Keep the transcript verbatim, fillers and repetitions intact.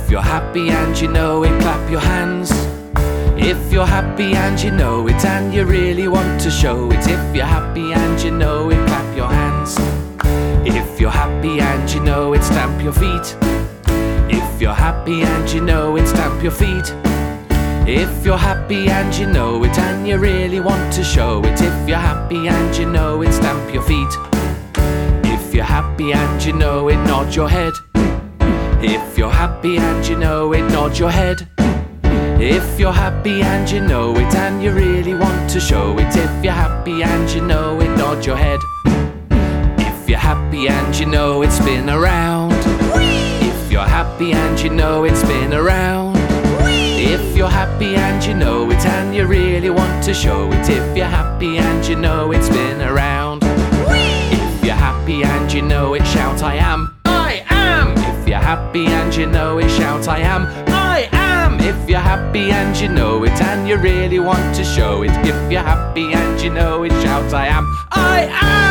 If you're happy and you know it, clap your hands. If you're happy and you know it and you really want to show it. If you're happy and you know it, clap your hands. If you're happy and you know it, stamp your feet. If you're happy and you know it, stamp your feet. If you're happy and you know it and you really want to show it. If you're happy and you know it, stamp your feet. If you're happy and you know it, nod your head. If you're happy and you know it, nod your head. If you're happy and you know it and you really want to show it. If you're happy and you know it, nod your head. If you're happy and you know it, spin around. If you're happy and you know it, spin around. If you're happy and you know it and you really want to show it. If you're happy and you know it, spin around. If you're happy and you know it, shout I am. I am. If you're happy and you know it, shout I am. I am. If you're happy and you know it and you really want to show it. If you're happy and you know it, shout I am. I am.